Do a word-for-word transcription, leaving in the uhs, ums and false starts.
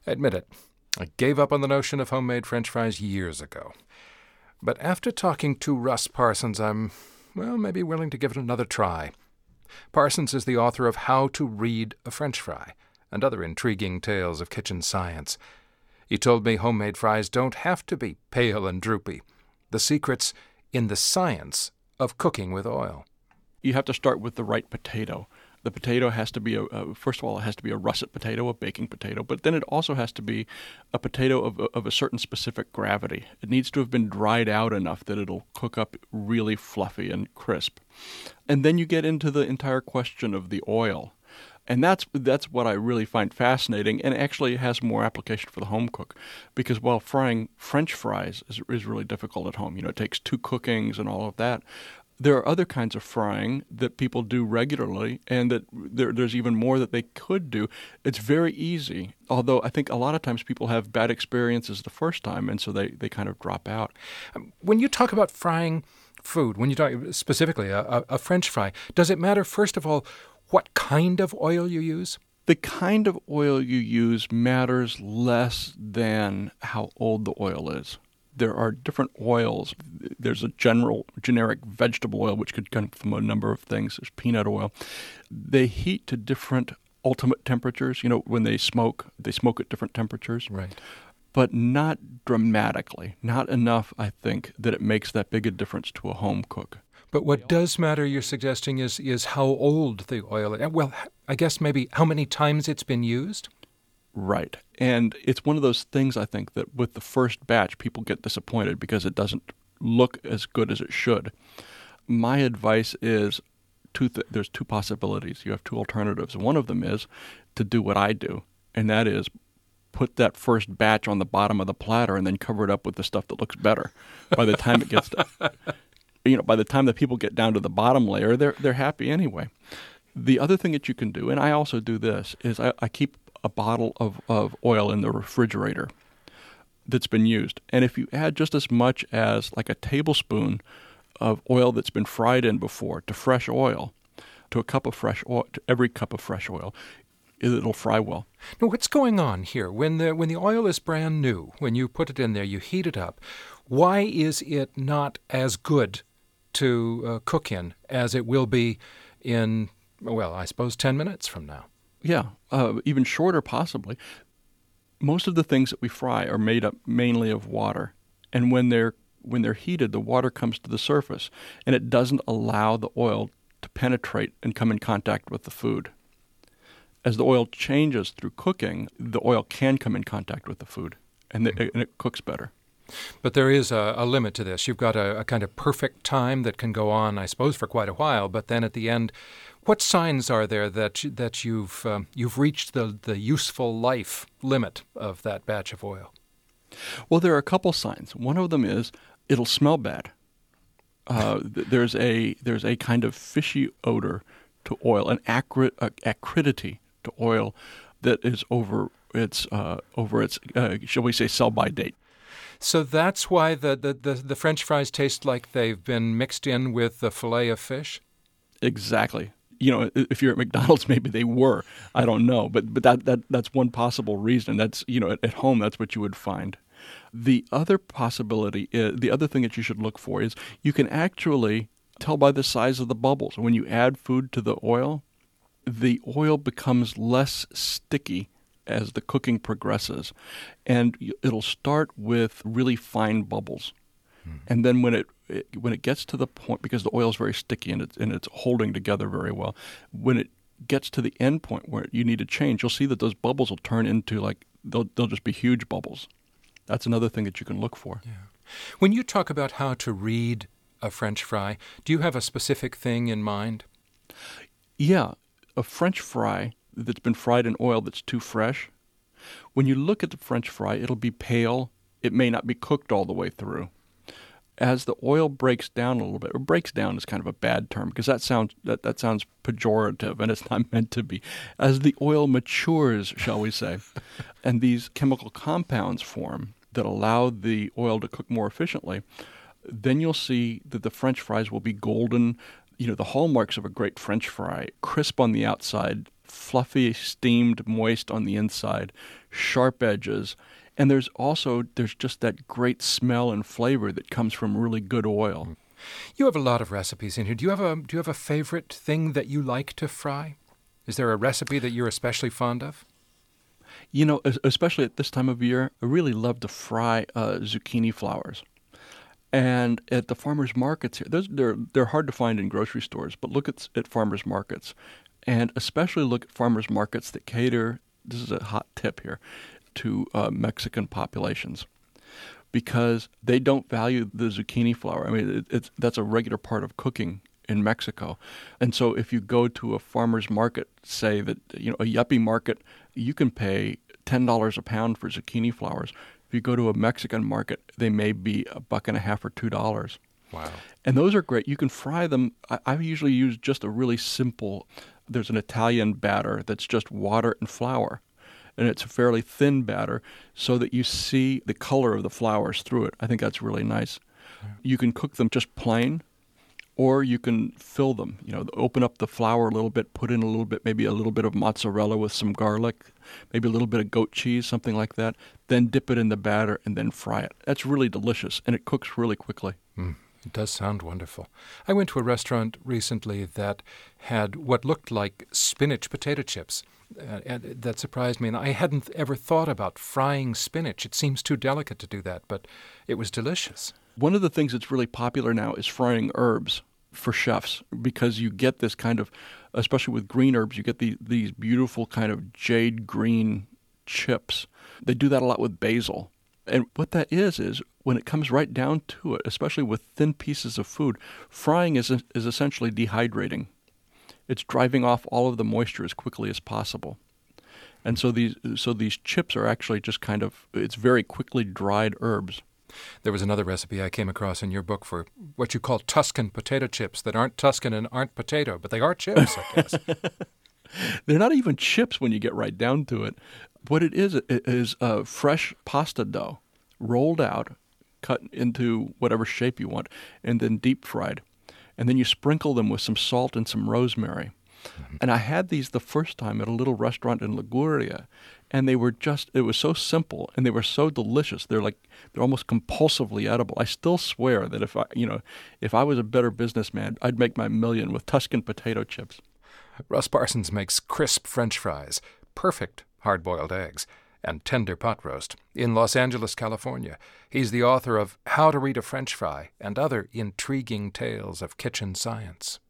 Admit it, I gave up on the notion of homemade French fries years ago. But after talking to Russ Parsons, I'm, well, maybe willing to give it another try. Parsons is the author of How to Read a French Fry and other intriguing tales of kitchen science. He told me homemade fries don't have to be pale and droopy. The secret's in the science of cooking with oil. You have to start with the right potato. The potato has to be, a, a first of all, it has to be a russet potato, a baking potato, but then it also has to be a potato of, of a certain specific gravity. It needs to have been dried out enough that it'll cook up really fluffy and crisp. And then you get into the entire question of the oil. And that's that's what I really find fascinating, and actually has more application for the home cook, because while frying French fries is, is really difficult at home, you know, it takes two cookings and all of that, there are other kinds of frying that people do regularly, and that there, there's even more that they could do. It's very easy, although I think a lot of times people have bad experiences the first time, and so they, they kind of drop out. When you talk about frying food, when you talk specifically a, a, a French fry, does it matter, first of all, what kind of oil you use? The kind of oil you use matters less than how old the oil is. There are different oils. There's a general, generic vegetable oil, which could come from a number of things. There's peanut oil. They heat to different ultimate temperatures. You know, when they smoke, they smoke at different temperatures. Right. But not dramatically. Not enough, I think, that it makes that big a difference to a home cook. But what does matter, you're suggesting, is is how old the oil is. Well, I guess maybe how many times it's been used? Right. And it's one of those things, I think, that with the first batch, people get disappointed because it doesn't look as good as it should. My advice is two th- there's two possibilities. You have two alternatives. One of them is to do what I do, and that is put that first batch on the bottom of the platter and then cover it up with the stuff that looks better. By the time it gets to... You know, by the time that people get down to the bottom layer, they're they're happy anyway. The other thing that you can do, and I also do this, is I, I keep a bottle of, of oil in the refrigerator that's been used. And if you add just as much as like a tablespoon of oil that's been fried in before to fresh oil, to a cup of fresh oil, to every cup of fresh oil, it'll fry well. Now, what's going on here? When the when the oil is brand new, when you put it in there, you heat it up, why is it not as good to uh, cook in as it will be in, well, I suppose ten minutes from now? Yeah, uh, even shorter possibly. Most of the things that we fry are made up mainly of water, and when they're when they're heated, the water comes to the surface, and it doesn't allow the oil to penetrate and come in contact with the food. As the oil changes through cooking, the oil can come in contact with the food, and, the, and it cooks better. But there is a, a limit to this. You've got a, a kind of perfect time that can go on, I suppose, for quite a while. But then at the end, what signs are there that that you've um, you've reached the, the useful life limit of that batch of oil? Well, there are a couple signs. One of them is it'll smell bad. Uh, there's a there's a kind of fishy odor to oil, an acrid, uh, acridity to oil that is over its uh, over its uh, shall we say sell-by date. So that's why the, the, the, the French fries taste like they've been mixed in with the fillet of fish? Exactly. You know, if you're at McDonald's, maybe they were. I don't know. But but that, that that's one possible reason. That's, you know, at, at home, that's what you would find. The other possibility, is, the other thing that you should look for is you can actually tell by the size of the bubbles. When you add food to the oil, the oil becomes less sticky as the cooking progresses, and it'll start with really fine bubbles, hmm. and then when it, it when it gets to the point, because the oil is very sticky and it's and it's holding together very well, when it gets to the end point where you need to change, you'll see that those bubbles will turn into like they'll they'll just be huge bubbles. That's another thing that you can look for. Yeah. When you talk about how to read a French fry, do you have a specific thing in mind? Yeah, a French fry that's been fried in oil that's too fresh, when you look at the French fry, it'll be pale. It may not be cooked all the way through. As the oil breaks down a little bit, or breaks down is kind of a bad term because that sounds that, that sounds pejorative and it's not meant to be. As the oil matures, shall we say, and these chemical compounds form that allow the oil to cook more efficiently, then you'll see that the French fries will be golden. You know, the hallmarks of a great French fry: crisp on the outside, fluffy, steamed, moist on the inside, sharp edges. And there's also, there's just that great smell and flavor that comes from really good oil. You have a lot of recipes in here. Do you have a, do you have a favorite thing that you like to fry? Is there a recipe that you're especially fond of? You know, especially at this time of year, I really love to fry uh, zucchini flowers. And at the farmers markets here, those, they're they're hard to find in grocery stores, but look at at farmers markets, and especially look at farmers markets that cater. This is a hot tip here, to uh, Mexican populations, because they don't value the zucchini flower. I mean, it, it's that's a regular part of cooking in Mexico, and so if you go to a farmers market, say that you know a yuppie market, you can pay ten dollars a pound for zucchini flowers. If you go to a Mexican market, they may be a buck and a half or two dollars. Wow! And those are great. You can fry them. I, I usually use just a really simple. There's an Italian batter that's just water and flour, and it's a fairly thin batter, so that you see the color of the flowers through it. I think that's really nice. Yeah. You can cook them just plain, or you can fill them. You know, open up the flour a little bit, put in a little bit, maybe a little bit of mozzarella with some garlic, maybe a little bit of goat cheese, something like that. Then dip it in the batter and then fry it. That's really delicious, and it cooks really quickly. Mm, it does sound wonderful. I went to a restaurant recently that had what looked like spinach potato chips. Uh, and that surprised me, and I hadn't ever thought about frying spinach. It seems too delicate to do that, but it was delicious. One of the things that's really popular now is frying herbs for chefs, because you get this kind of, especially with green herbs, you get the, these beautiful kind of jade green chips. They do that a lot with basil. And what that is, is when it comes right down to it, especially with thin pieces of food, frying is is essentially dehydrating. It's driving off all of the moisture as quickly as possible. And so these so these chips are actually just kind of, it's very quickly dried herbs. There was another recipe I came across in your book for what you call Tuscan potato chips that aren't Tuscan and aren't potato, but they are chips, I guess. They're not even chips when you get right down to it. What it is, it is a fresh pasta dough, rolled out, cut into whatever shape you want, and then deep fried. And then you sprinkle them with some salt and some rosemary. Mm-hmm. And I had these the first time at a little restaurant in Liguria, and they were just, it was so simple, and they were so delicious. They're like, they're almost compulsively edible. I still swear that if I, you know, if I was a better businessman, I'd make my million with Tuscan potato chips. Russ Parsons makes crisp French fries, perfect hard-boiled eggs, and tender pot roast in Los Angeles, California. He's the author of How to Read a French Fry and Other Intriguing Tales of Kitchen Science.